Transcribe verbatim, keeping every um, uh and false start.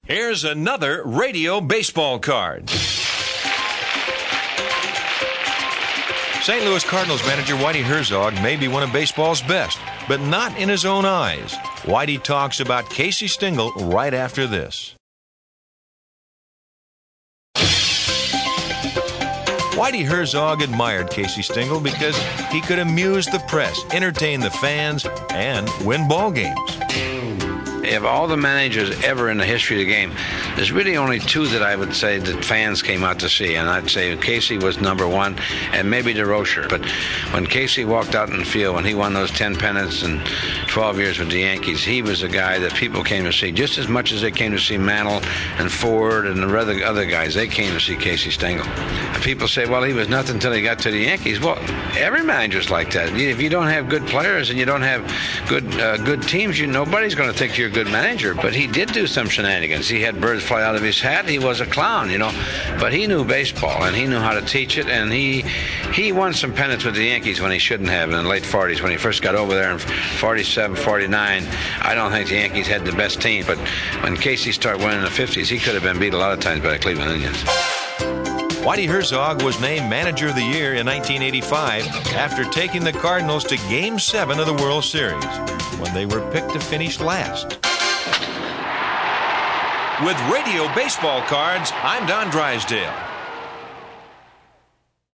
Here's another radio baseball card. Saint Louis Cardinals manager Whitey Herzog may be one of baseball's best, but not in his own eyes. Whitey talks about Casey Stengel right after this. Whitey Herzog admired Casey Stengel because he could amuse the press, entertain the fans, and win ball games. Of all the managers ever in the history of the game, there's really only two that I would say that fans came out to see, and I'd say Casey was number one, and maybe DeRocher. But when Casey walked out in the field, when he won those ten pennants and twelve years with the Yankees, he was a guy that people came to see just as much as they came to see Mantle and Ford and the other other guys. They came to see Casey Stengel. And people say, well, he was nothing until he got to the Yankees. Well, every manager's like that. If you don't have good players and you don't have good uh, good teams, you nobody's going to think you're a good manager. But he did do some shenanigans. He had birds fly out of his hat. He was a clown, you know. But he knew baseball, and he knew how to teach it, and he he won some pennants with the Yankees when he shouldn't have in the late forties, when he first got over there in forty-seven, forty-nine. I don't think the Yankees had the best team, but when Casey started winning in the fifties, he could have been beat a lot of times by the Cleveland Indians. Whitey Herzog was named Manager of the Year in nineteen eighty-five after taking the Cardinals to Game seven of the World Series, when they were picked to finish last. With Radio Baseball Cards, I'm Don Drysdale.